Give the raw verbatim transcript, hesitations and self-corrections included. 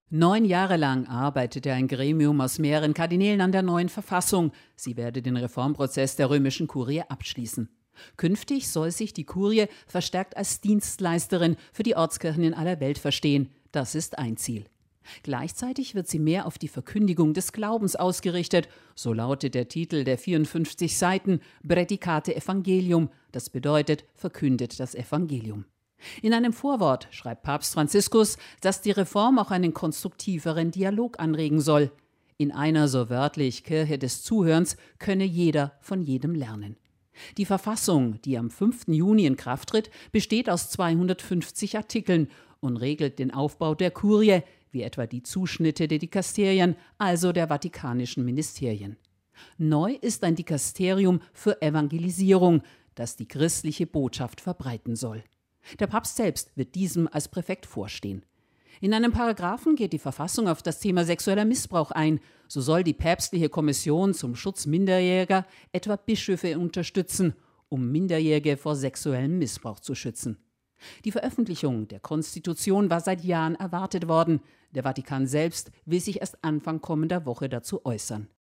Neun Jahre lang arbeitete ein Gremium aus mehreren Kardinälen an der neuen Verfassung. Sie werde den Reformprozess der römischen Kurie abschließen. Künftig soll sich die Kurie verstärkt als Dienstleisterin für die Ortskirchen in aller Welt verstehen. Das ist ein Ziel. Gleichzeitig wird sie mehr auf die Verkündigung des Glaubens ausgerichtet. So lautet der Titel der vierundfünfzig Seiten Praedicate Evangelium. Das bedeutet, verkündet das Evangelium. In einem Vorwort schreibt Papst Franziskus, dass die Reform auch einen konstruktiveren Dialog anregen soll. In einer so wörtlich Kirche des Zuhörens könne jeder von jedem lernen. Die Verfassung, die am fünften Juni in Kraft tritt, besteht aus zweihundertfünfzig Artikeln und regelt den Aufbau der Kurie, wie etwa die Zuschnitte der Dikasterien, also der vatikanischen Ministerien. Neu ist ein Dikasterium für Evangelisierung, das die christliche Botschaft verbreiten soll. Der Papst selbst wird diesem als Präfekt vorstehen. In einem Paragraphen geht die Verfassung auf das Thema sexueller Missbrauch ein. So soll die päpstliche Kommission zum Schutz Minderjähriger etwa Bischöfe unterstützen, um Minderjährige vor sexuellem Missbrauch zu schützen. Die Veröffentlichung der Konstitution war seit Jahren erwartet worden. Der Vatikan selbst will sich erst Anfang kommender Woche dazu äußern.